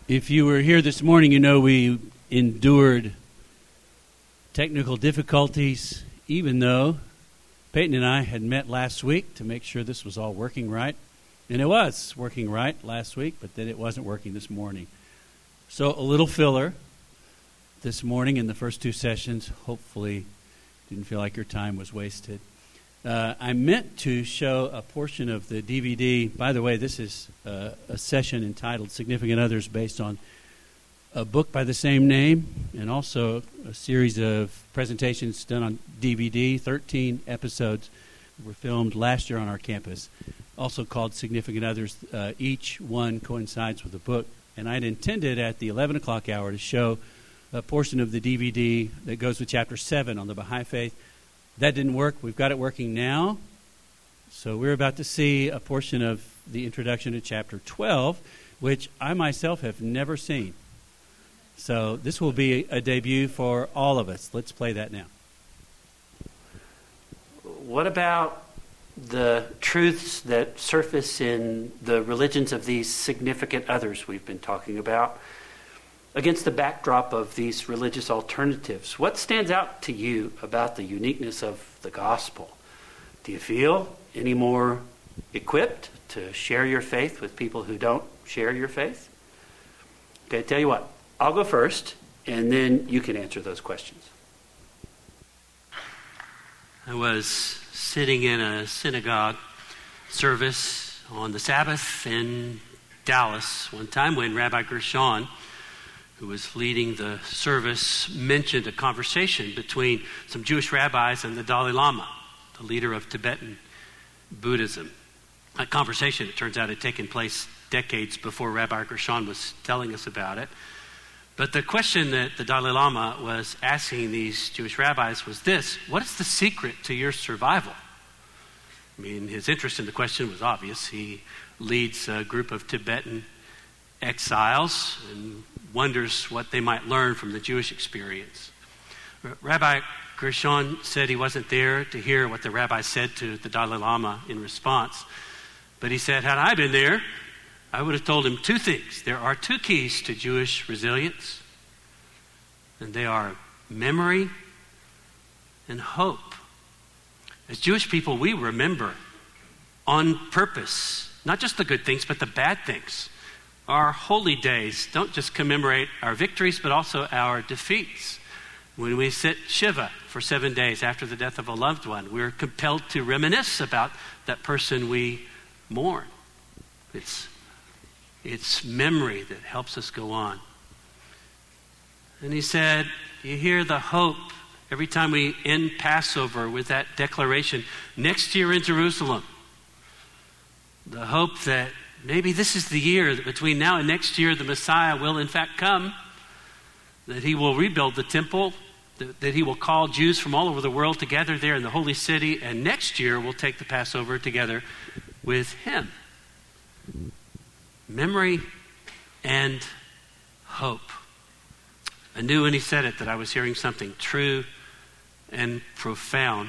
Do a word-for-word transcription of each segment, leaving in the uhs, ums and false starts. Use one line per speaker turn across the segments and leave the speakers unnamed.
If you were here this morning, you know we endured technical difficulties, even though Peyton and I had met last week to make sure this was all working right. And it was working right last week, but then it wasn't working this morning. So a little filler this morning in the first two sessions. Hopefully didn't feel like your time was wasted. Uh, I meant to show a portion of the D V D. By the way, this is uh, a session entitled Significant Others, based on a book by the same name, and also a series of presentations done on D V D. thirteen episodes were filmed last year on our campus, also called Significant Others. Uh, each one coincides with the book. And I'd intended at the eleven o'clock hour to show a portion of the D V D that goes with chapter seven on the Baha'i Faith. That didn't work. We've got it working now. So we're about to see a portion of the introduction to chapter twelve, which I myself have never seen. So this will be a debut for all of us. Let's play that now.
What about the truths that surface in the religions of these significant others we've been talking about against the backdrop of these religious alternatives? What stands out to you about the uniqueness of the gospel? Do you feel any more equipped to share your faith with people who don't share your faith? Okay, tell you what, I'll go first, and then you can answer those questions.
I was sitting in a synagogue service on the Sabbath in Dallas one time when Rabbi Gershon, who was leading the service, mentioned a conversation between some Jewish rabbis and the Dalai Lama, the leader of Tibetan Buddhism. That conversation, it turns out, had taken place decades before Rabbi Gershon was telling us about it. But the question that the Dalai Lama was asking these Jewish rabbis was this: what is the secret to your survival? I mean, his interest in the question was obvious. He leads a group of Tibetan exiles and wonders what they might learn from the Jewish experience. Rabbi Gershon said he wasn't there to hear what the rabbi said to the Dalai Lama in response. But he said, had I been there, I would have told him two things. There are two keys to Jewish resilience, and they are memory and hope. As Jewish people, we remember on purpose, not just the good things, but the bad things. Our holy days don't just commemorate our victories, but also our defeats. When we sit Shiva for seven days after the death of a loved one, we're compelled to reminisce about that person we mourn. It's, it's memory that helps us go on. And he said, you hear the hope every time we end Passover with that declaration, next year in Jerusalem. The hope that maybe this is the year that between now and next year the Messiah will in fact come, that he will rebuild the temple, that, that he will call Jews from all over the world together there in the holy city, and next year we'll take the Passover together with him. Memory and hope. I knew when he said it that I was hearing something true and profound.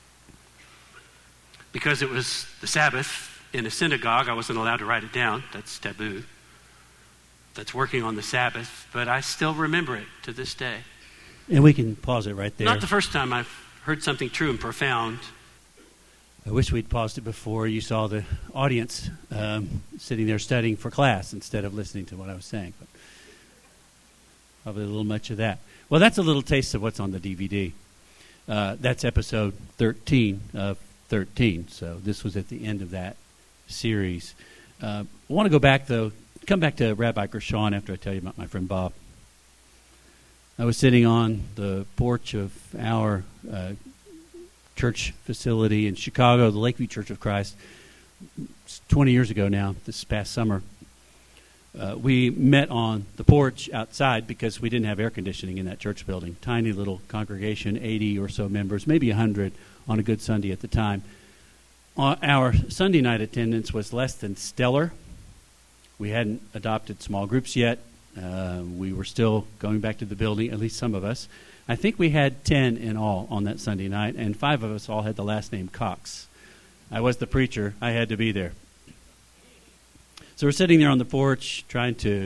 Because it was the Sabbath in a synagogue, I wasn't allowed to write it down. That's taboo. That's working on the Sabbath. But I still remember it to this day.
And we can pause it right there.
Not the first time I've heard something true and profound.
I wish we'd paused it before you saw the audience um, sitting there studying for class instead of listening to what I was saying. But probably a little much of that. Well, that's a little taste of what's on the D V D. Uh, that's episode thirteen of thirteen. So this was at the end of that series. Uh, I want to go back, though, come back to Rabbi Gershon after I tell you about my friend Bob. I was sitting on the porch of our uh, church facility in Chicago, the Lakeview Church of Christ, twenty years ago now, this past summer. Uh, we met on the porch outside because we didn't have air conditioning in that church building. Tiny little congregation, eighty or so members, maybe one hundred on a good Sunday at the time. Uh, our Sunday night attendance was less than stellar. We hadn't adopted small groups yet. Uh, we were still going back to the building, at least some of us. I think we had ten in all on that Sunday night, and five of us all had the last name Cox. I was the preacher. I had to be there. So we're sitting there on the porch trying to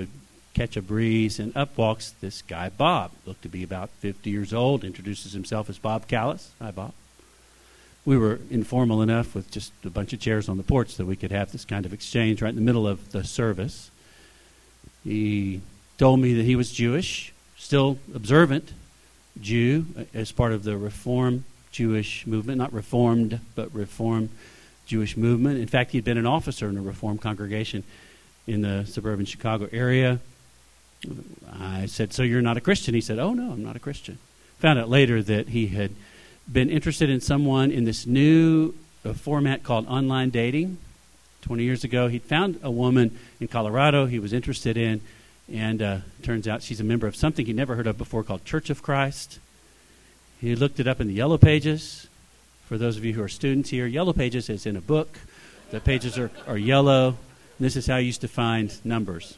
catch a breeze, and up walks this guy, Bob. Looked to be about fifty years old, introduces himself as Bob Callis. Hi, Bob. We were informal enough with just a bunch of chairs on the porch that we could have this kind of exchange right in the middle of the service. He told me that he was Jewish, still observant Jew, as part of the Reform Jewish movement, not Reformed, but Reform Jewish movement. In fact, he'd been an officer in a Reformed congregation in the suburban Chicago area. I said, so you're not a Christian? He said, oh, no, I'm not a Christian. Found out later that he had been interested in someone in this new uh, format called online dating. twenty years ago, he'd found a woman in Colorado he was interested in, and uh, turns out she's a member of something he'd never heard of before called Church of Christ. He looked it up in the Yellow Pages. For those of you who are students here, Yellow Pages is in a book. The pages are, are yellow. And this is how you used to find numbers.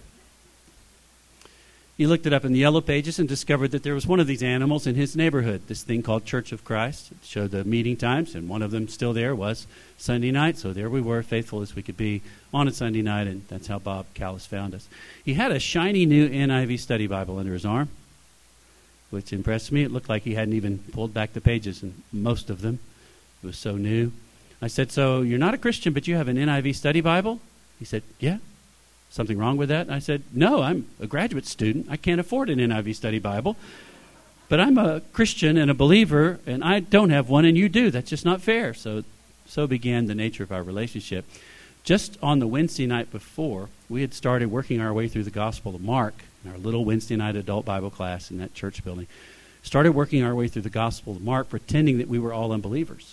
He looked it up in the Yellow Pages and discovered that there was one of these animals in his neighborhood, this thing called Church of Christ. It showed the meeting times, and one of them still there was Sunday night. So there we were, faithful as we could be on a Sunday night, and that's how Bob Callis found us. He had a shiny new N I V study Bible under his arm, which impressed me. It looked like he hadn't even pulled back the pages in most of them. It was so new. I said, so you're not a Christian, but you have an N I V study Bible? He said, yeah. Something wrong with that? And I said, no, I'm a graduate student. I can't afford an N I V study Bible. But I'm a Christian and a believer, and I don't have one, and you do. That's just not fair. So, so began the nature of our relationship. Just on the Wednesday night before, we had started working our way through the Gospel of Mark in our little Wednesday night adult Bible class in that church building. Started working our way through the Gospel of Mark, pretending that we were all unbelievers.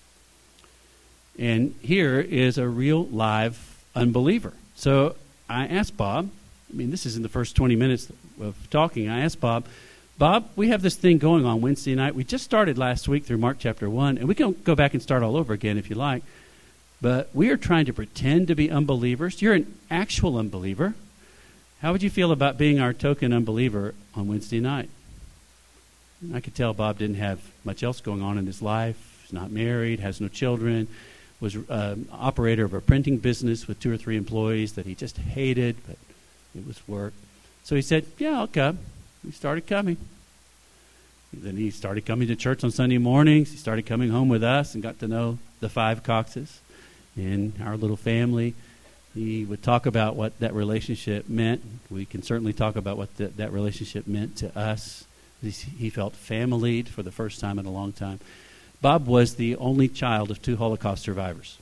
And here is a real live unbeliever. So I asked Bob, I mean, this is in the first twenty minutes of talking. I asked Bob, Bob, we have this thing going on Wednesday night. We just started last week through Mark chapter one, and we can go back and start all over again if you like. But we are trying to pretend to be unbelievers. You're an actual unbeliever. How would you feel about being our token unbeliever on Wednesday night? I could tell Bob didn't have much else going on in his life. He's not married, has no children, was an uh, operator of a printing business with two or three employees that he just hated, but it was work. So he said, yeah, I'll come. He started coming. Then he started coming to church on Sunday mornings. He started coming home with us and got to know the five Coxes in our little family. He would talk about what that relationship meant. We can certainly talk about what the, that relationship meant to us. He felt familied for the first time in a long time. Bob was the only child of two Holocaust survivors.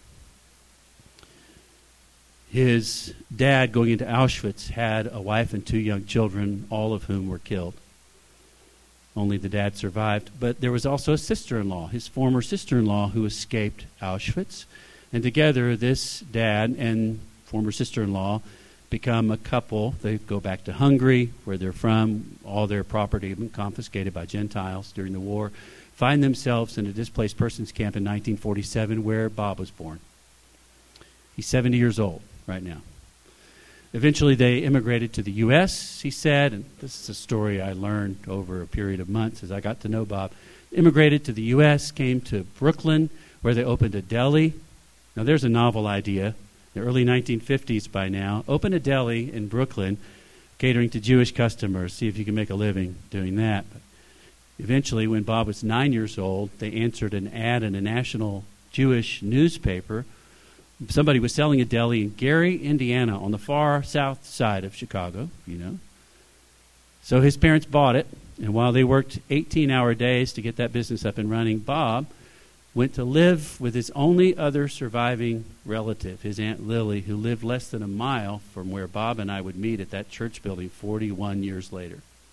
His dad, going into Auschwitz, had a wife and two young children, all of whom were killed. Only the dad survived. But there was also a sister-in-law, his former sister-in-law, who escaped Auschwitz. And together, this dad and former sister-in-law become a couple. They go back to Hungary, where they're from. All their property had been confiscated by Gentiles during the war. Find themselves in a displaced persons camp in nineteen forty-seven, where Bob was born. He's seventy years old right now. Eventually, they immigrated to the U S, he said, and this is a story I learned over a period of months as I got to know Bob. Immigrated to the U S, came to Brooklyn, where they opened a deli. Now, there's a novel idea. The early nineteen fifties by now. Open a deli in Brooklyn, catering to Jewish customers. See if you can make a living doing that. But eventually, when Bob was nine years old, they answered an ad in a national Jewish newspaper. Somebody was selling a deli in Gary, Indiana, on the far south side of Chicago, you know. So his parents bought it, and while they worked eighteen-hour days to get that business up and running, Bob went to live with his only other surviving relative, his Aunt Lily, who lived less than a mile from where Bob and I would meet at that church building forty-one years later.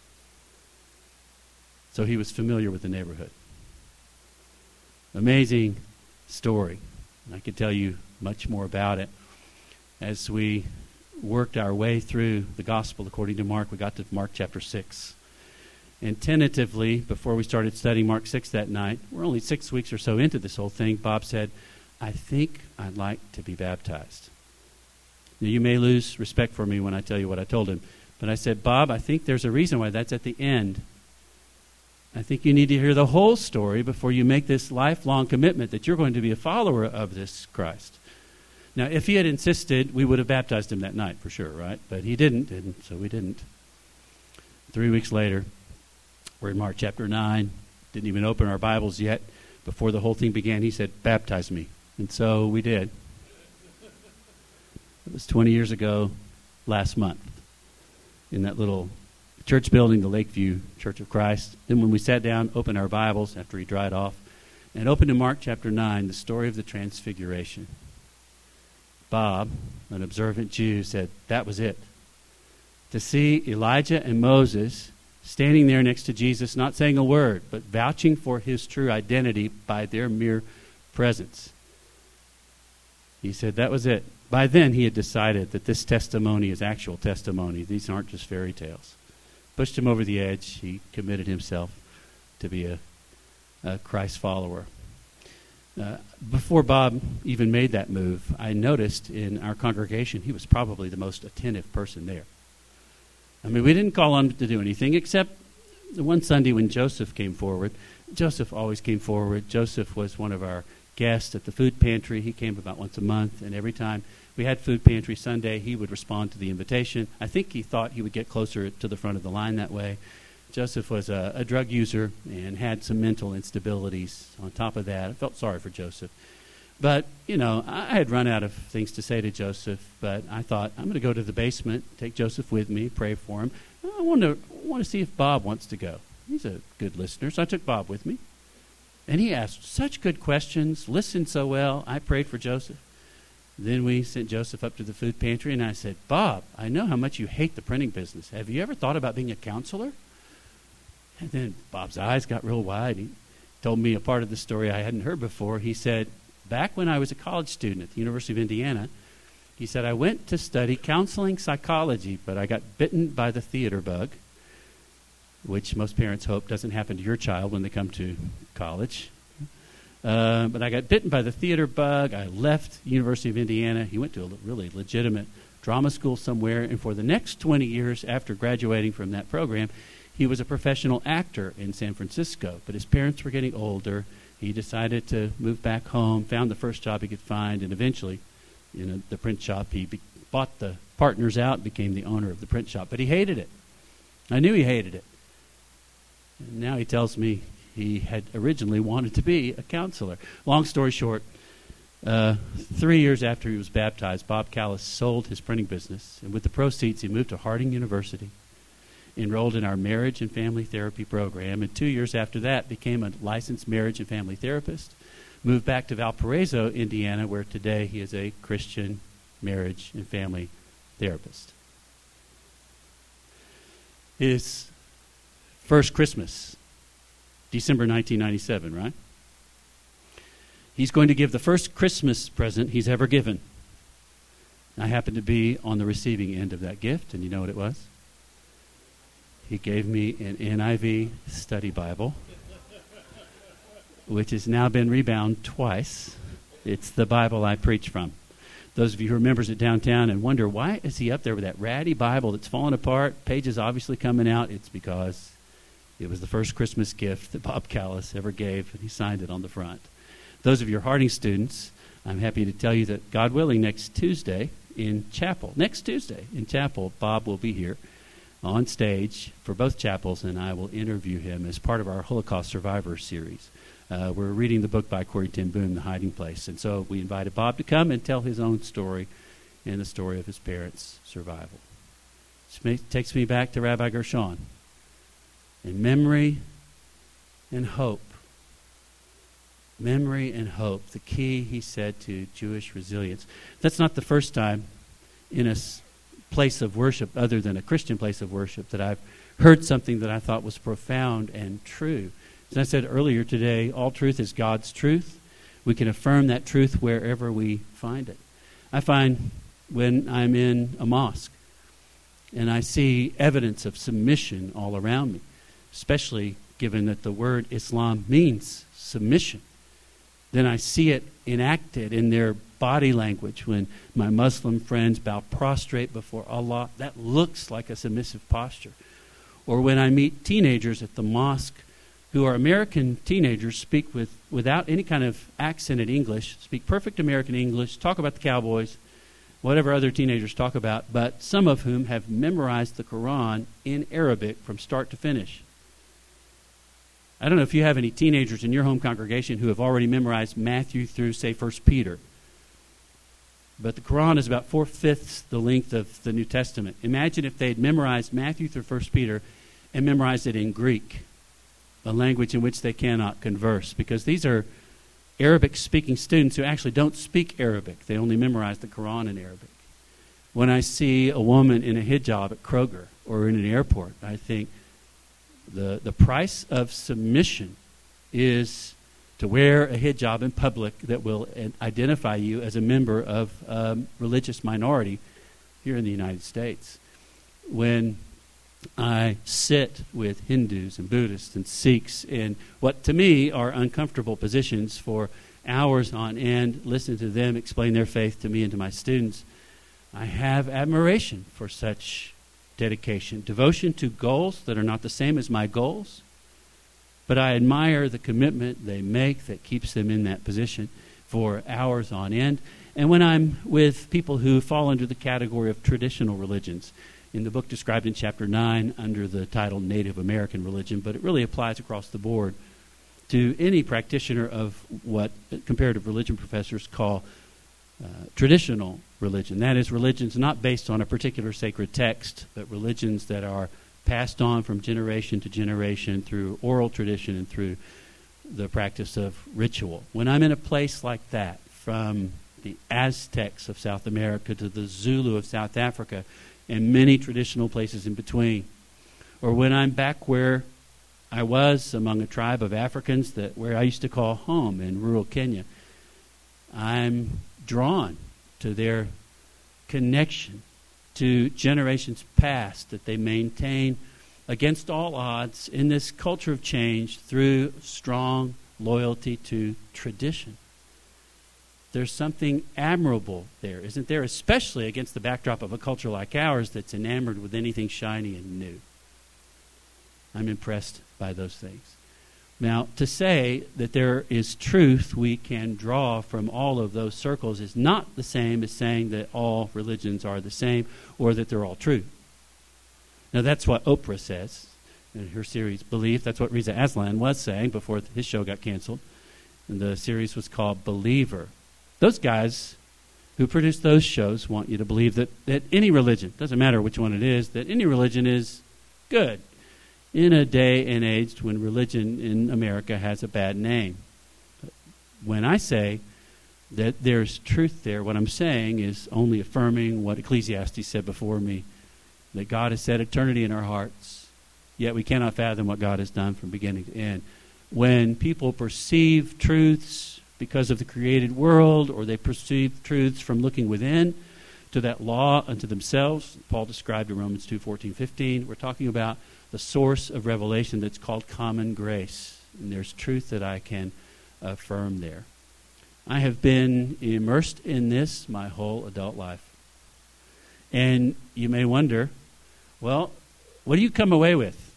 So he was familiar with the neighborhood. Amazing story. And I could tell you much more about it. As we worked our way through the gospel according to Mark, we got to Mark chapter six. And tentatively, before we started studying Mark six that night, we're only six weeks or so into this whole thing, Bob said, I think I'd like to be baptized. Now, you may lose respect for me when I tell you what I told him, but I said, Bob, I think there's a reason why that's at the end. I think you need to hear the whole story before you make this lifelong commitment that you're going to be a follower of this Christ. Now, if he had insisted, we would have baptized him that night for sure, right? But he didn't, and so we didn't. Three weeks later, we're in Mark chapter nine. Didn't even open our Bibles yet. Before the whole thing began, he said, "Baptize me." And so we did. It was twenty years ago last month in that little church building, the Lakeview Church of Christ. Then when we sat down, opened our Bibles after he dried off, and opened to Mark chapter nine, the story of the Transfiguration. Bob, an observant Jew, said that was it. To see Elijah and Moses standing there next to Jesus, not saying a word, but vouching for his true identity by their mere presence. He said that was it. By then, he had decided that this testimony is actual testimony. These aren't just fairy tales. Pushed him over the edge. He committed himself to be a, a Christ follower. Uh, before Bob even made that move, I noticed in our congregation he was probably the most attentive person there. I mean, we didn't call on him to do anything except the one Sunday when Joseph came forward. Joseph always came forward. Joseph was one of our guests at the food pantry. He came about once a month, and every time we had food pantry Sunday, he would respond to the invitation. I think he thought he would get closer to the front of the line that way. Joseph was a, a drug user and had some mental instabilities on top of that. I felt sorry for Joseph. But, you know, I had run out of things to say to Joseph, but I thought, I'm going to go to the basement, take Joseph with me, pray for him. I want to want to see if Bob wants to go. He's a good listener, so I took Bob with me. And he asked such good questions, listened so well. I prayed for Joseph. Then we sent Joseph up to the food pantry, and I said, Bob, I know how much you hate the printing business. Have you ever thought about being a counselor? And then Bob's eyes got real wide. He told me a part of the story I hadn't heard before. He said, back when I was a college student at the University of Indiana, he said, I went to study counseling psychology, but I got bitten by the theater bug, which most parents hope doesn't happen to your child when they come to college. Uh, but I got bitten by the theater bug. I left University of Indiana. He went to a really legitimate drama school somewhere, and for the next twenty years after graduating from that program, he was a professional actor in San Francisco. But his parents were getting older. He decided to move back home, found the first job he could find, and eventually, in a, the print shop, he be, bought the partners out, became the owner of the print shop. But he hated it. I knew he hated it. And now he tells me he had originally wanted to be a counselor. Long story short, uh, three years after he was baptized, Bob Callis sold his printing business, and with the proceeds, he moved to Harding University, enrolled in our marriage and family therapy program, and two years after that became a licensed marriage and family therapist, moved back to Valparaiso, Indiana, where today he is a Christian marriage and family therapist. His first Christmas, December nineteen ninety-seven, right? He's going to give the first Christmas present he's ever given. I happened to be on the receiving end of that gift, and you know what it was? He gave me an N I V study Bible, which has now been rebound twice. It's the Bible I preach from. Those of you who are members at Downtown and wonder, why is he up there with that ratty Bible that's falling apart, pages obviously coming out? It's because it was the first Christmas gift that Bob Callis ever gave, and he signed it on the front. Those of your Harding students, I'm happy to tell you that, God willing, next Tuesday in chapel, next Tuesday in chapel, Bob will be here on stage for both chapels, and I will interview him as part of our Holocaust Survivors series. Uh, we're reading the book by Corrie ten Boom, The Hiding Place, and so we invited Bob to come and tell his own story and the story of his parents' survival. It takes me back to Rabbi Gershon. And memory and hope. Memory and hope, the key, he said, to Jewish resilience. That's not the first time in a s- place of worship, other than a Christian place of worship, that I've heard something that I thought was profound and true. As I said earlier today, all truth is God's truth. We can affirm that truth wherever we find it. I find when I'm in a mosque and I see evidence of submission all around me, especially given that the word Islam means submission, then I see it enacted in their body language when my Muslim friends bow prostrate before Allah. That looks like a submissive posture. Or when I meet teenagers at the mosque who are American teenagers, speak with without any kind of accented English, speak perfect American English, talk about the Cowboys, whatever other teenagers talk about, but some of whom have memorized the Quran in Arabic from start to finish. I don't know if you have any teenagers in your home congregation who have already memorized Matthew through, say, First Peter. But the Quran is about four-fifths the length of the New Testament. Imagine if they had memorized Matthew through First Peter and memorized it in Greek, a language in which they cannot converse, because these are Arabic-speaking students who actually don't speak Arabic. They only memorize the Quran in Arabic. When I see a woman in a hijab at Kroger or in an airport, I think the, the price of submission is to wear a hijab in public that will identify you as a member of a um, religious minority here in the United States. When I sit with Hindus and Buddhists and Sikhs in what to me are uncomfortable positions for hours on end, listen to them explain their faith to me and to my students, I have admiration for such dedication, devotion to goals that are not the same as my goals, but I admire the commitment they make that keeps them in that position for hours on end. And when I'm with people who fall under the category of traditional religions, in the book described in chapter nine under the title Native American Religion, but it really applies across the board to any practitioner of what comparative religion professors call uh, traditional religion. That is, religions not based on a particular sacred text, but religions that are passed on from generation to generation through oral tradition and through the practice of ritual. When I'm in a place like that, from the Aztecs of South America to the Zulu of South Africa, and many traditional places in between, or when I'm back where I was among a tribe of Africans that where I used to call home in rural Kenya, I'm drawn to their connection to generations past that they maintain against all odds in this culture of change through strong loyalty to tradition. There's something admirable there, isn't there? Especially against the backdrop of a culture like ours that's enamored with anything shiny and new. I'm impressed by those things. Now, to say that there is truth we can draw from all of those circles is not the same as saying that all religions are the same or that they're all true. Now, that's what Oprah says in her series Belief. That's what Reza Aslan was saying before his show got canceled. And the series was called Believer. Those guys who produce those shows want you to believe that, that any religion, doesn't matter which one it is, that any religion is good in a day and age when religion in America has a bad name. When I say that there's truth there, what I'm saying is only affirming what Ecclesiastes said before me, that God has set eternity in our hearts, yet we cannot fathom what God has done from beginning to end. When people perceive truths because of the created world, or they perceive truths from looking within to that law unto themselves, Paul described in Romans two, fourteen, fifteen, we're talking about the source of revelation that's called common grace. And there's truth that I can affirm there. I have been immersed in this my whole adult life. And you may wonder, well, what do you come away with?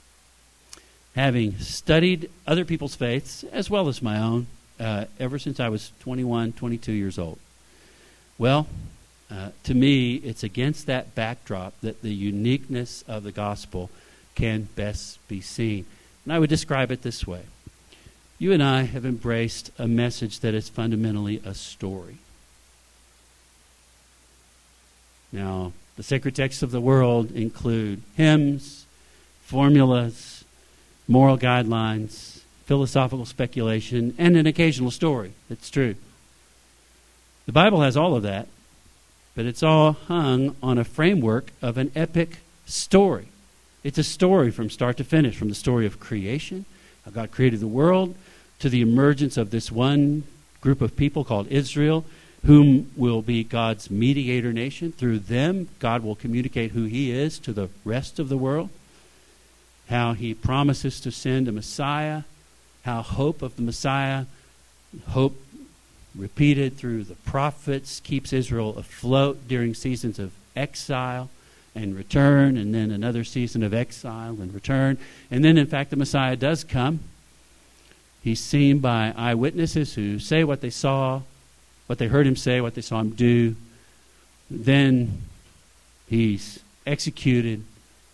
Having studied other people's faiths, as well as my own, uh, ever since I was twenty-one, twenty-two years old. Well, uh, to me, it's against that backdrop that the uniqueness of the gospel can best be seen. And I would describe it this way. You and I have embraced a message that is fundamentally a story. Now, the sacred texts of the world include hymns, formulas, moral guidelines, philosophical speculation, and an occasional story. It's true. The Bible has all of that, but it's all hung on a framework of an epic story. It's a story from start to finish, from the story of creation, how God created the world, to the emergence of this one group of people called Israel, whom will be God's mediator nation. Through them, God will communicate who he is to the rest of the world, how he promises to send a Messiah, how hope of the Messiah, hope repeated through the prophets, keeps Israel afloat during seasons of exile and return, and then another season of exile and return. And then, in fact, the Messiah does come, He's seen by eyewitnesses who say what they saw, what they heard him say, what they saw him do. Then he's executed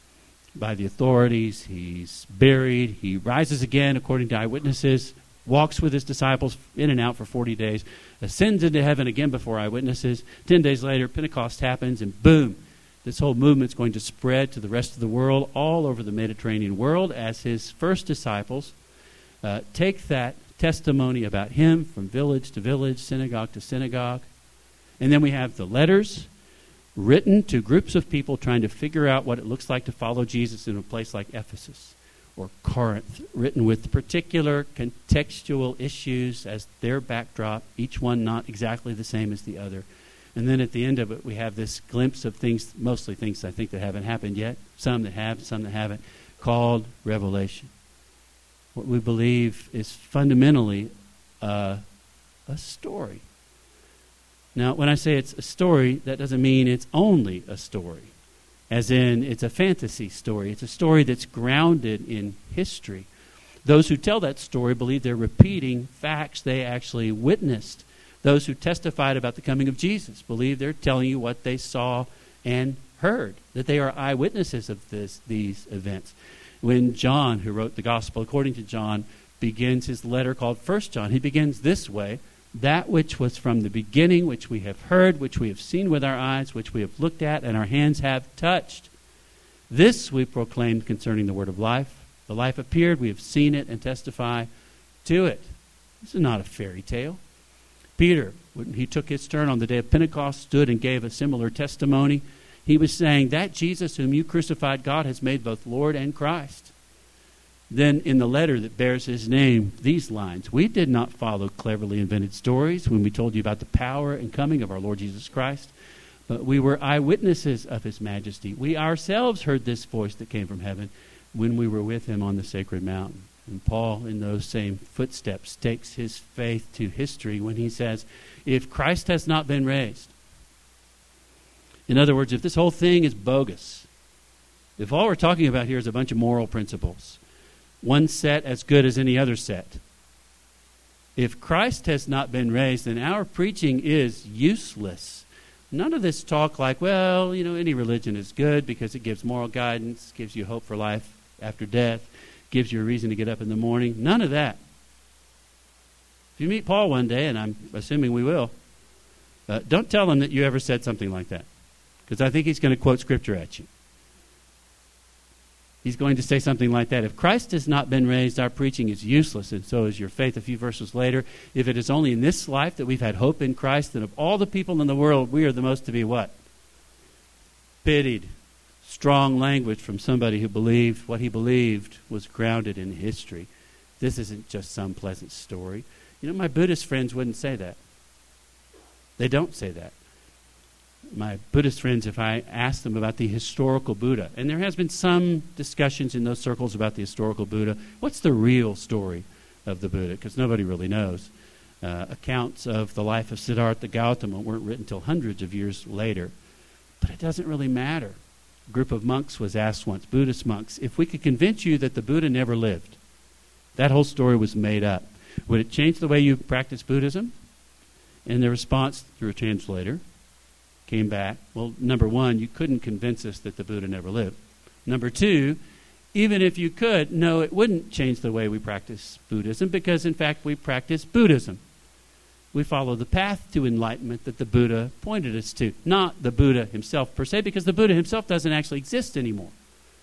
by the authorities. He's buried. He rises again, according to eyewitnesses, walks with his disciples in and out for forty days, ascends into heaven again before eyewitnesses. Ten days later, Pentecost happens, and boom, this whole movement's going to spread to the rest of the world, all over the Mediterranean world, as his first disciples uh, take that testimony about him from village to village, synagogue to synagogue. And then we have the letters written to groups of people trying to figure out what it looks like to follow Jesus in a place like Ephesus or Corinth, written with particular contextual issues as their backdrop, each one not exactly the same as the other. And then at the end of it, we have this glimpse of things, mostly things I think that haven't happened yet, some that have, some that haven't, called Revelation. What we believe is fundamentally uh, a story. Now, when I say it's a story, that doesn't mean it's only a story, as in it's a fantasy story. It's a story that's grounded in history. Those who tell that story believe they're repeating facts they actually witnessed. Those who testified about the coming of Jesus believe they're telling you what they saw and heard, that they are eyewitnesses of this, these events. When John, who wrote the Gospel according to John, begins his letter called First John, he begins this way: that which was from the beginning, which we have heard, which we have seen with our eyes, which we have looked at, and our hands have touched. This we proclaimed concerning the word of life. The life appeared, we have seen it, and testify to it. This is not a fairy tale. Peter, when he took his turn on the day of Pentecost, stood and gave a similar testimony. He was saying, that Jesus whom you crucified, God has made both Lord and Christ. Then in the letter that bears his name, these lines: we did not follow cleverly invented stories when we told you about the power and coming of our Lord Jesus Christ, but we were eyewitnesses of his majesty. We ourselves heard this voice that came from heaven when we were with him on the sacred mountain. And Paul, in those same footsteps, takes his faith to history when he says, if Christ has not been raised, in other words, if this whole thing is bogus, if all we're talking about here is a bunch of moral principles, one set as good as any other set, if Christ has not been raised, then our preaching is useless. None of this talk like, well, you know, any religion is good because it gives moral guidance, gives you hope for life after death, gives you a reason to get up in the morning. None of that. If you meet Paul one day, and I'm assuming we will, uh, don't tell him that you ever said something like that, because I think he's going to quote Scripture at you. He's going to say something like that. If Christ has not been raised, our preaching is useless, and so is your faith. A few verses later, if it is only in this life that we've had hope in Christ, then of all the people in the world, we are the most to be what? Pitied. Strong language from somebody who believed what he believed was grounded in history. This isn't just some pleasant story. You know, my Buddhist friends wouldn't say that. They don't say that. My Buddhist friends, if I ask them about the historical Buddha, and there has been some discussions in those circles about the historical Buddha, what's the real story of the Buddha? Because nobody really knows. Uh, accounts of the life of Siddhartha Gautama weren't written until hundreds of years later. But it doesn't really matter. A group of monks was asked once, Buddhist monks, if we could convince you that the Buddha never lived, that whole story was made up, would it change the way you practice Buddhism? And the response, through a translator, came back, well, number one, you couldn't convince us that the Buddha never lived. Number two, even if you could, no, it wouldn't change the way we practice Buddhism, because in fact we practice Buddhism. We follow the path to enlightenment that the Buddha pointed us to, not the Buddha himself per se, because the Buddha himself doesn't actually exist anymore.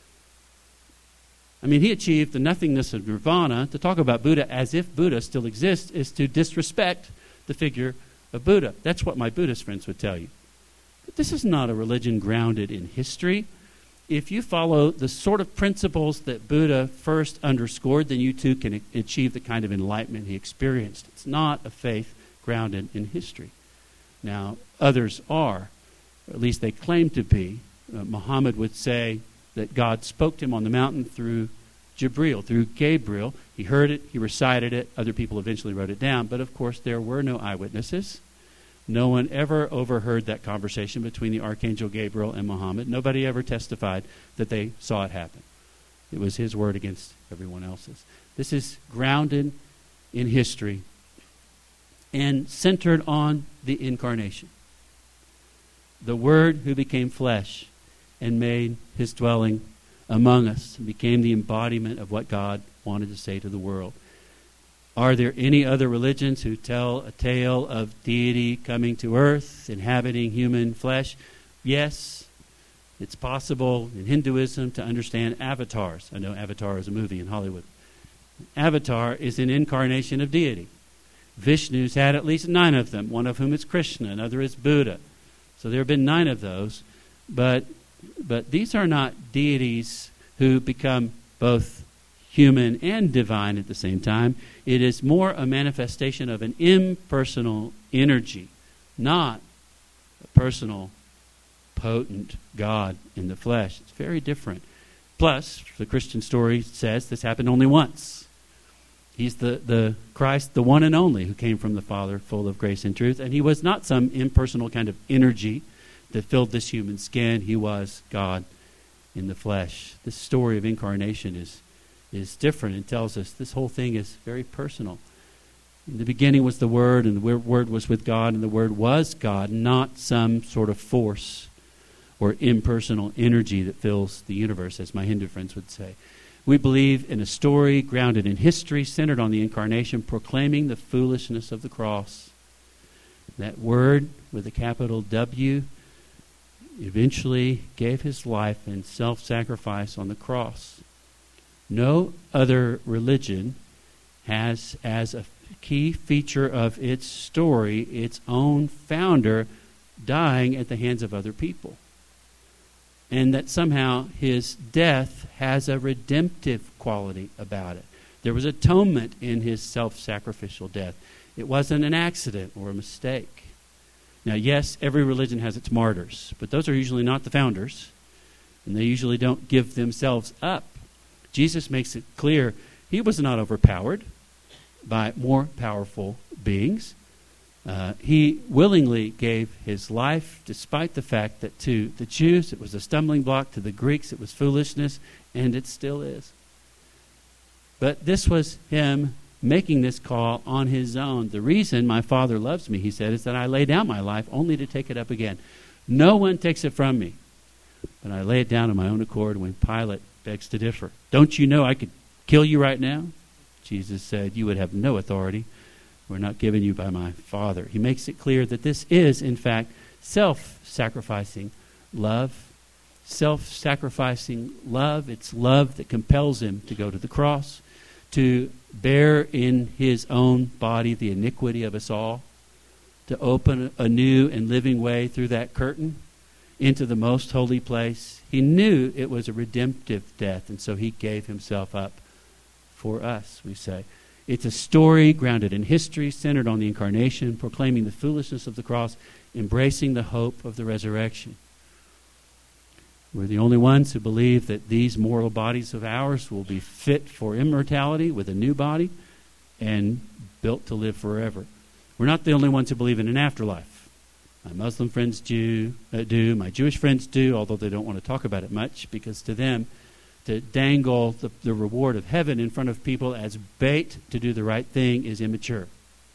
I mean, he achieved the nothingness of nirvana. To talk about Buddha as if Buddha still exists is to disrespect the figure of Buddha. That's what my Buddhist friends would tell you. But this is not a religion grounded in history. If you follow the sort of principles that Buddha first underscored, then you too can achieve the kind of enlightenment he experienced. It's not a faith grounded in history. Now, others are, or at least they claim to be. Uh, Muhammad would say that God spoke to him on the mountain through Jibreel, through Gabriel. He heard it, he recited it, other people eventually wrote it down, but of course there were no eyewitnesses. No one ever overheard that conversation between the Archangel Gabriel and Muhammad. Nobody ever testified that they saw it happen. It was his word against everyone else's. This is grounded in history and centered on the incarnation. The Word who became flesh and made his dwelling among us and became the embodiment of what God wanted to say to the world. Are there any other religions who tell a tale of deity coming to earth, inhabiting human flesh? Yes, it's possible in Hinduism to understand avatars. I know Avatar is a movie in Hollywood. Avatar is an incarnation of deity. Vishnu's had at least nine of them, one of whom is Krishna, another is Buddha. So there have been nine of those. But, but these are not deities who become both human and divine at the same time. It is more a manifestation of an impersonal energy, not a personal, potent God in the flesh. It's very different. Plus, the Christian story says this happened only once. He's the, the Christ, the one and only, who came from the Father, full of grace and truth. And he was not some impersonal kind of energy that filled this human skin. He was God in the flesh. This story of incarnation is is different and tells us this whole thing is very personal. In the beginning was the Word, and the Word was with God, and the Word was God, not some sort of force or impersonal energy that fills the universe, as my Hindu friends would say. We believe in a story grounded in history, centered on the incarnation, proclaiming the foolishness of the cross. That Word with a capital W eventually gave his life in self-sacrifice on the cross. No other religion has as a key feature of its story its own founder dying at the hands of other people. And that somehow his death has a redemptive quality about it. There was atonement in his self-sacrificial death. It wasn't an accident or a mistake. Now, yes, every religion has its martyrs, but those are usually not the founders, and they usually don't give themselves up. Jesus makes it clear he was not overpowered by more powerful beings. Uh, he willingly gave his life, despite the fact that to the Jews it was a stumbling block, to the Greeks it was foolishness, and it still is. But this was him making this call on his own. The reason my Father loves me, he said, is that I lay down my life only to take it up again. No one takes it from me, but I lay it down on my own accord when Pilate begs to differ. Don't you know I could kill you right now? Jesus said, you would have no authority. We're not given you by my Father. He makes it clear that this is, in fact, self-sacrificing love. Self-sacrificing love. It's love that compels him to go to the cross, to bear in his own body the iniquity of us all, to open a new and living way through that curtain into the most holy place. He knew it was a redemptive death, and so he gave himself up for us, we say. It's a story grounded in history, centered on the incarnation, proclaiming the foolishness of the cross, embracing the hope of the resurrection. We're the only ones who believe that these mortal bodies of ours will be fit for immortality with a new body and built to live forever. We're not the only ones who believe in an afterlife. My Muslim friends do, uh, do, my Jewish friends do, although they don't want to talk about it much, because to them, to dangle the, the reward of heaven in front of people as bait to do the right thing is immature.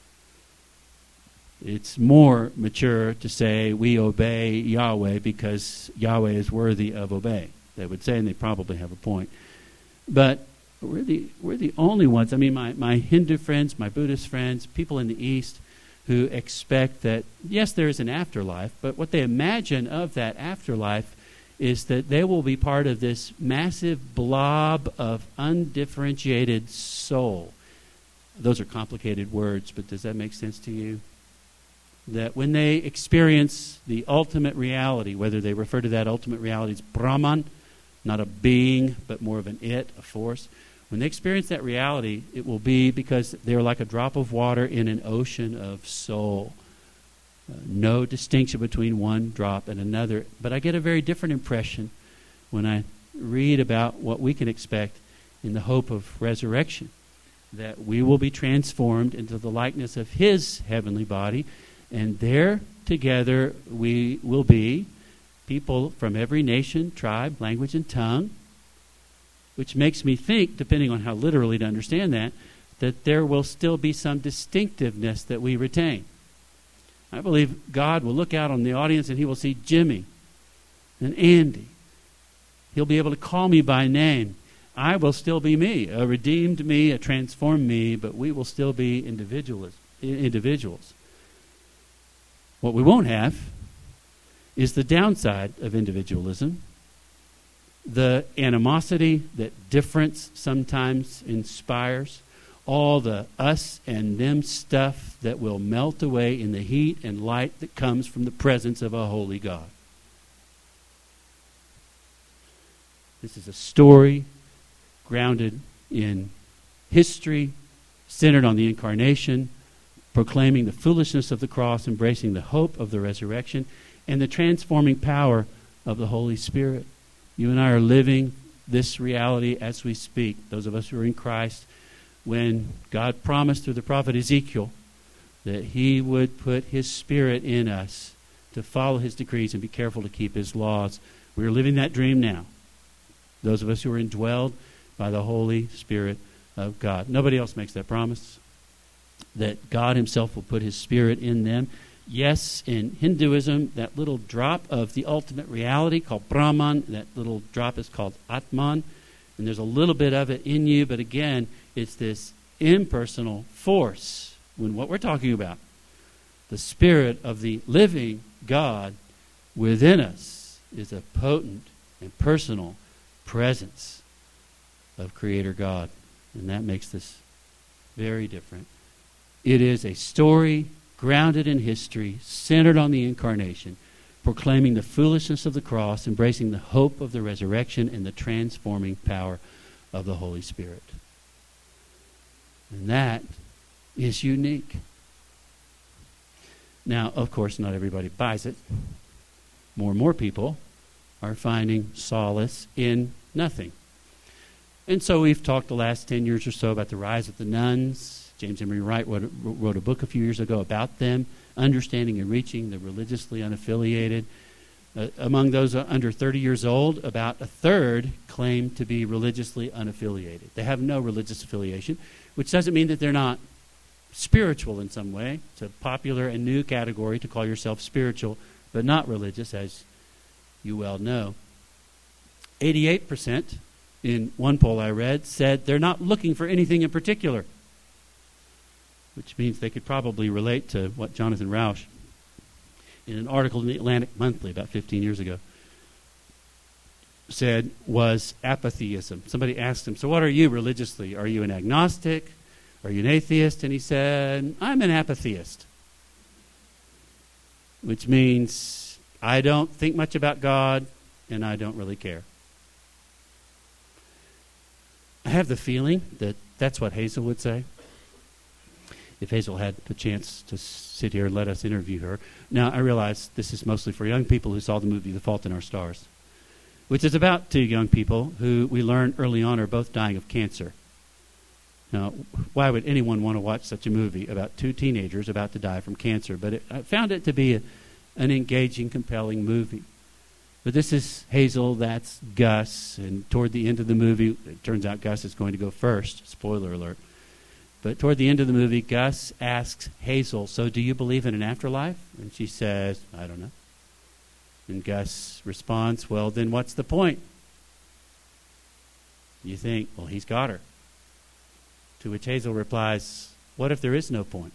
It's more mature to say we obey Yahweh because Yahweh is worthy of obey. They would say, and they probably have a point. But we're the we're the only ones. I mean, my, my Hindu friends, my Buddhist friends, people in the East who expect that, yes, there is an afterlife, but what they imagine of that afterlife is that they will be part of this massive blob of undifferentiated soul. Those are complicated words, but does that make sense to you? That when they experience the ultimate reality, whether they refer to that ultimate reality as Brahman, not a being, but more of an it, a force, when they experience that reality, it will be because they're like a drop of water in an ocean of soul. Uh, no distinction between one drop and another. But I get a very different impression when I read about what we can expect in the hope of resurrection, that we will be transformed into the likeness of his heavenly body, and there together we will be people from every nation, tribe, language, and tongue, which makes me think, depending on how literally to understand that, that there will still be some distinctiveness that we retain. I believe God will look out on the audience and he will see Jimmy and Andy. He'll be able to call me by name. I will still be me, a redeemed me, a transformed me, but we will still be individuals. individuals. What we won't have is the downside of individualism, the animosity that difference sometimes inspires, all the us and them stuff that will melt away in the heat and light that comes from the presence of a holy God. This is a story grounded in history, centered on the incarnation, proclaiming the foolishness of the cross, embracing the hope of the resurrection, and the transforming power of the Holy Spirit. You and I are living this reality as we speak, those of us who are in Christ, when God promised through the prophet Ezekiel that he would put his Spirit in us to follow his decrees and be careful to keep his laws. We are living that dream now. Those of us who are indwelled by the Holy Spirit of God. Nobody else makes that promise, that God himself will put his Spirit in them. Yes, in Hinduism, that little drop of the ultimate reality called Brahman, that little drop is called Atman, and there's a little bit of it in you, but again, it's this impersonal force. When what we're talking about, the Spirit of the living God within us, is a potent and personal presence of Creator God. And that makes this very different. It is a story grounded in history, centered on the incarnation, proclaiming the foolishness of the cross, embracing the hope of the resurrection and the transforming power of the Holy Spirit. And that is unique. Now, of course, not everybody buys it. More and more people are finding solace in nothing. And so we've talked the last ten years or so about the rise of the nuns. James Emery Wright wrote, wrote a book a few years ago about them, understanding and reaching the religiously unaffiliated. Uh, among those under thirty years old, about a third claim to be religiously unaffiliated. They have no religious affiliation, which doesn't mean that they're not spiritual in some way. It's a popular and new category to call yourself spiritual, but not religious, as you well know. eighty-eight percent in one poll I read said they're not looking for anything in particular, which means they could probably relate to what Jonathan Rauch, in an article in the Atlantic Monthly about fifteen years ago, said was apatheism. Somebody asked him, so what are you religiously? Are you an agnostic? Are you an atheist? And he said, I'm an apatheist, which means I don't think much about God and I don't really care. I have the feeling that that's what Hazel would say, if Hazel had the chance to sit here and let us interview her. Now, I realize this is mostly for young people who saw the movie The Fault in Our Stars, which is about two young people who we learn early on are both dying of cancer. Now, why would anyone want to watch such a movie about two teenagers about to die from cancer? But it, I found it to be a, an engaging, compelling movie. But this is Hazel, that's Gus, and toward the end of the movie, it turns out Gus is going to go first. Spoiler alert. But toward the end of the movie, Gus asks Hazel, so do you believe in an afterlife? And she says, I don't know. And Gus responds, well, then what's the point? You think, well, he's got her. To which Hazel replies, what if there is no point?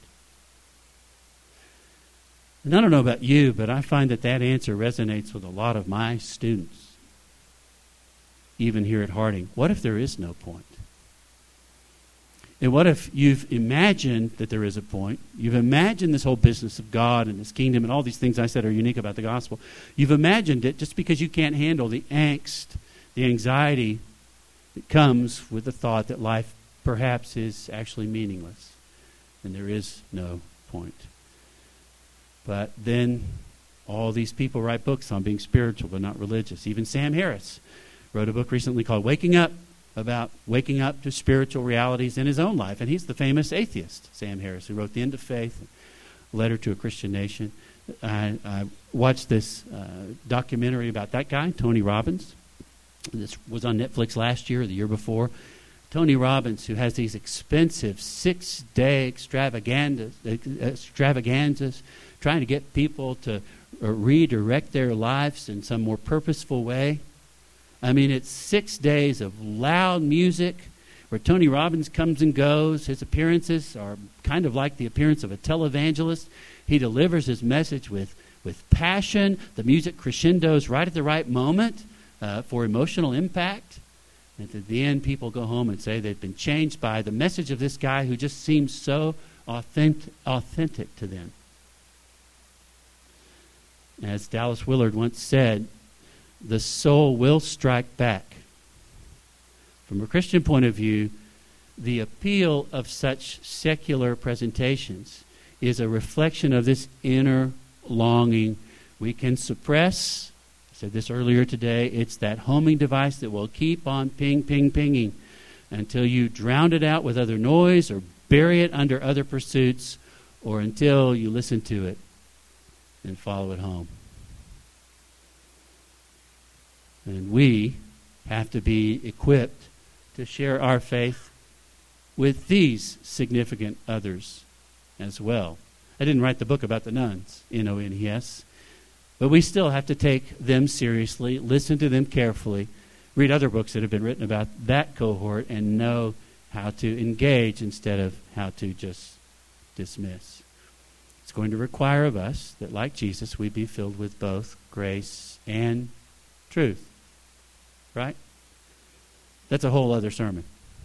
And I don't know about you, but I find that that answer resonates with a lot of my students, even here at Harding. What if there is no point? And what if you've imagined that there is a point? You've imagined this whole business of God and His kingdom and all these things I said are unique about the gospel. You've imagined it just because you can't handle the angst, the anxiety that comes with the thought that life perhaps is actually meaningless and there is no point. But then all these people write books on being spiritual but not religious. Even Sam Harris wrote a book recently called Waking Up, about waking up to spiritual realities in his own life. And he's the famous atheist, Sam Harris, who wrote The End of Faith, a letter to a Christian nation. I, I watched this uh, documentary about that guy, Tony Robbins. This was on Netflix last year or the year before. Tony Robbins, who has these expensive six-day extravaganzas, extravaganzas, trying to get people to uh, redirect their lives in some more purposeful way. I mean, it's six days of loud music where Tony Robbins comes and goes. His appearances are kind of like the appearance of a televangelist. He delivers his message with, with passion. The music crescendos right at the right moment uh, for emotional impact. And at the end, people go home and say they've been changed by the message of this guy who just seems so authentic, authentic to them. As Dallas Willard once said, the soul will strike back. From a Christian point of view, the appeal of such secular presentations is a reflection of this inner longing we can suppress. I said this earlier today. It's that homing device that will keep on ping, ping, pinging until you drown it out with other noise or bury it under other pursuits, or until you listen to it and follow it home. And we have to be equipped to share our faith with these significant others as well. I didn't write the book about the nuns, N O N E S, but we still have to take them seriously, listen to them carefully, read other books that have been written about that cohort, and know how to engage instead of how to just dismiss. It's going to require of us that, like Jesus, we be filled with both grace and truth. Right? That's a whole other sermon.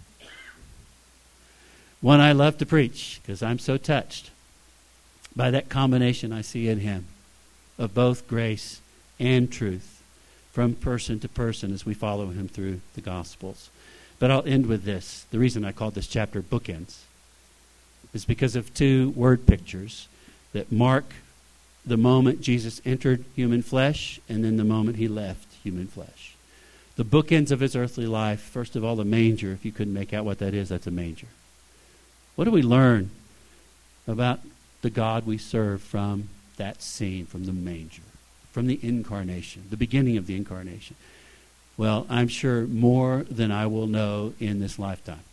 One I love to preach because I'm so touched by that combination I see in him of both grace and truth from person to person as we follow him through the Gospels. But I'll end with this. The reason I called this chapter Bookends is because of two word pictures that mark the moment Jesus entered human flesh and then the moment he left human flesh. The bookends of his earthly life. First of all, the manger. If you couldn't make out what that is, that's a manger. What do we learn about the God we serve from that scene, from the manger, from the incarnation, the beginning of the incarnation? Well, I'm sure more than I will know in this lifetime.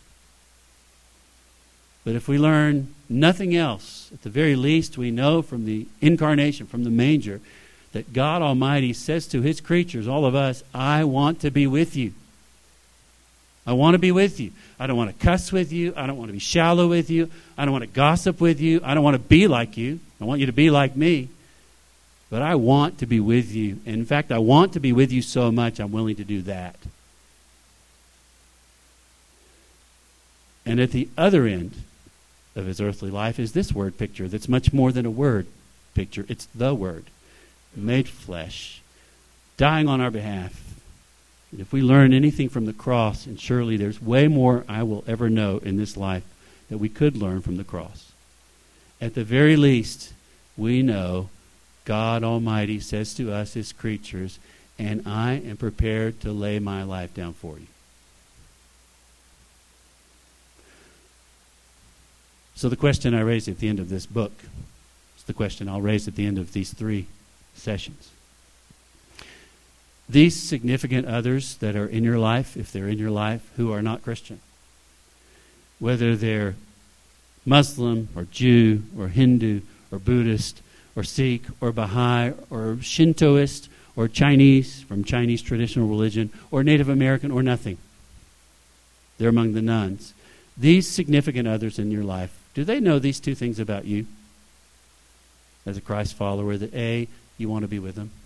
But if we learn nothing else, at the very least we know from the incarnation, from the manger, that God Almighty says to his creatures, all of us, I want to be with you. I want to be with you. I don't want to cuss with you. I don't want to be shallow with you. I don't want to gossip with you. I don't want to be like you. I want you to be like me. But I want to be with you. And in fact, I want to be with you so much, I'm willing to do that. And at the other end of his earthly life is this word picture that's much more than a word picture. It's the Word made flesh, dying on our behalf. And if we learn anything from the cross, and surely there's way more I will ever know in this life that we could learn from the cross. At the very least, we know God Almighty says to us, his creatures, and I am prepared to lay my life down for you. So the question I raise at the end of this book is the question I'll raise at the end of these three sessions. These significant others that are in your life, if they're in your life, who are not Christian, whether they're Muslim or Jew or Hindu or Buddhist or Sikh or Baha'i or Shintoist or Chinese from Chinese traditional religion or Native American or nothing. They're among the nuns. These significant others in your life, do they know these two things about you as a Christ follower? That A, you want to be with them.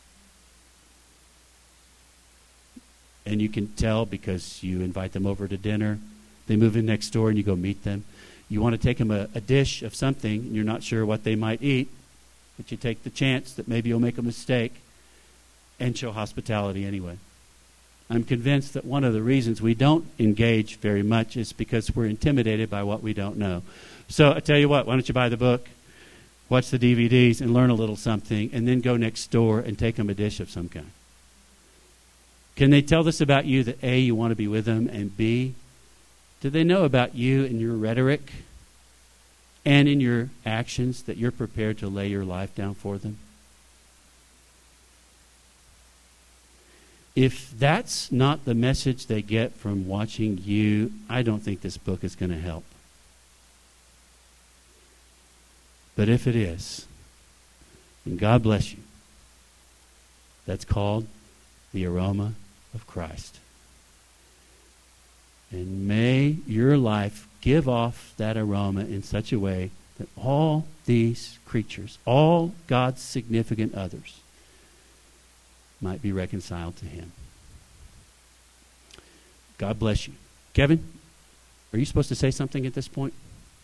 And you can tell because you invite them over to dinner. They move in next door and you go meet them. You want to take them a, a dish of something and you're not sure what they might eat, but you take the chance that maybe you'll make a mistake and show hospitality anyway. I'm convinced that one of the reasons we don't engage very much is because we're intimidated by what we don't know. So I tell you what, why don't you buy the book, watch the D V Ds, and learn a little something, and then go next door and take them a dish of some kind. Can they tell this about you that A, you want to be with them, and B, do they know about you and your rhetoric and in your actions that you're prepared to lay your life down for them? if that's not the message they get from watching you, I don't think this book is going to help. But if it is, then God bless you. That's called the aroma of Christ. And may your life give off that aroma in such a way that all these creatures, all God's significant others, might be reconciled to Him. God bless you. Kevin, are you supposed to say something at this point?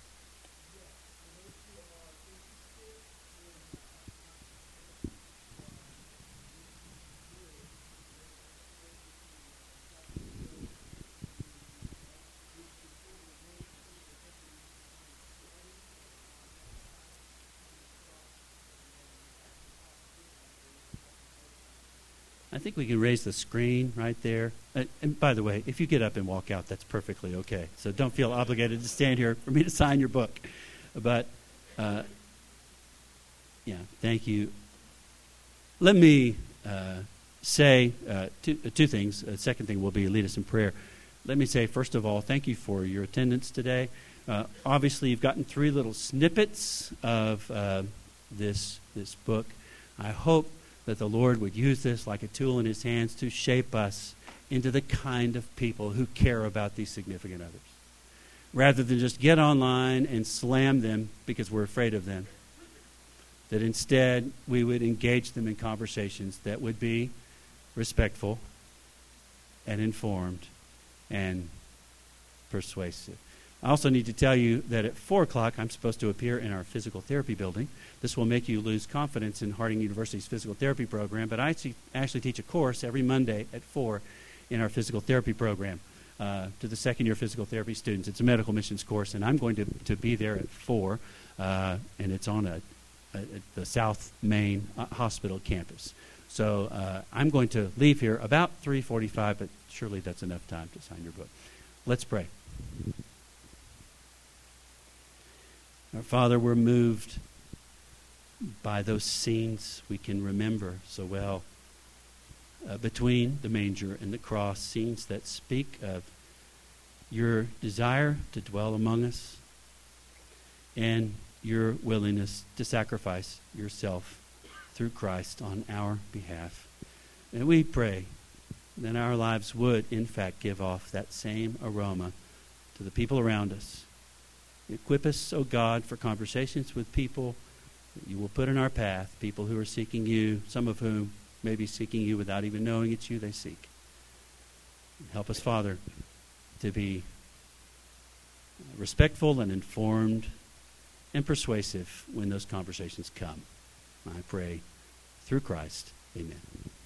I think we can raise the screen right there. Uh, and by the way, if you get up and walk out, that's perfectly okay. So don't feel obligated to stand here for me to sign your book. But, uh, yeah, thank you. Let me uh, say uh, two, uh, two things. The second thing will be lead us in prayer. Let me say, first of all, thank you for your attendance today. Uh, obviously, you've gotten three little snippets of uh, this this book. I hope that the Lord would use this like a tool in His hands to shape us into the kind of people who care about these significant others, rather than just get online and slam them because we're afraid of them. That instead we would engage them in conversations that would be respectful and informed and persuasive. I also need to tell you that at four o'clock I'm supposed to appear in our physical therapy building. This will make you lose confidence in Harding University's physical therapy program, but I actually teach a course every Monday at four in our physical therapy program uh, to the second-year physical therapy students. It's a medical missions course, and I'm going to, to be there at four, uh, and it's on a, a, the South Main Hospital campus. So uh, I'm going to leave here about three forty-five, but surely that's enough time to sign your book. Let's pray. Our Father, we're moved by those scenes we can remember so well uh, between the manger and the cross, scenes that speak of your desire to dwell among us and your willingness to sacrifice yourself through Christ on our behalf. And we pray that our lives would, in fact, give off that same aroma to the people around us. Equip us, O God, for conversations with people that you will put in our path, people who are seeking you, some of whom may be seeking you without even knowing it's you they seek. Help us, Father, to be respectful and informed and persuasive when those conversations come. I pray through Christ. Amen.